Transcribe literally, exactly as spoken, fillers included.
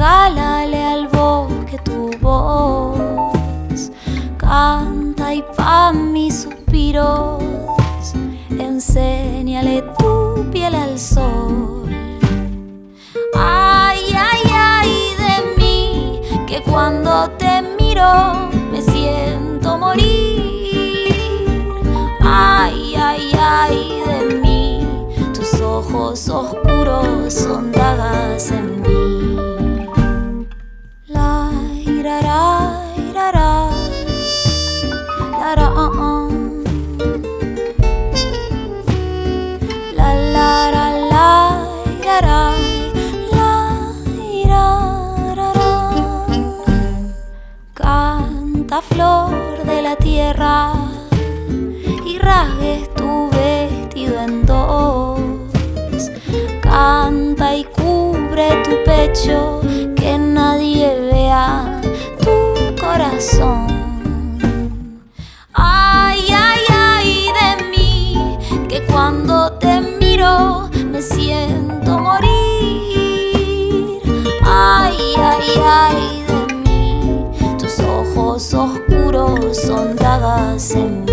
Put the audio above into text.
regálale al bosque tu voz, canta y pa' mis suspiros, enséñale tu piel al sol. Ay, ay, ay de mí, que cuando te miro me siento morir. Ay, ay, ay de mí, tus ojos oscuros son dagas en mí. La irara, irara, lara, uh, uh. La la la la irara, la irara. Canta flor de la tierra y rasgues tu vestido en dos. Canta y cubre tu pecho, que nadie vea tu corazón. Ay, ay, ay de mí, que cuando te miro me siento morir. Ay, ay, ay de mí, tus ojos oscuros son dagas en mí.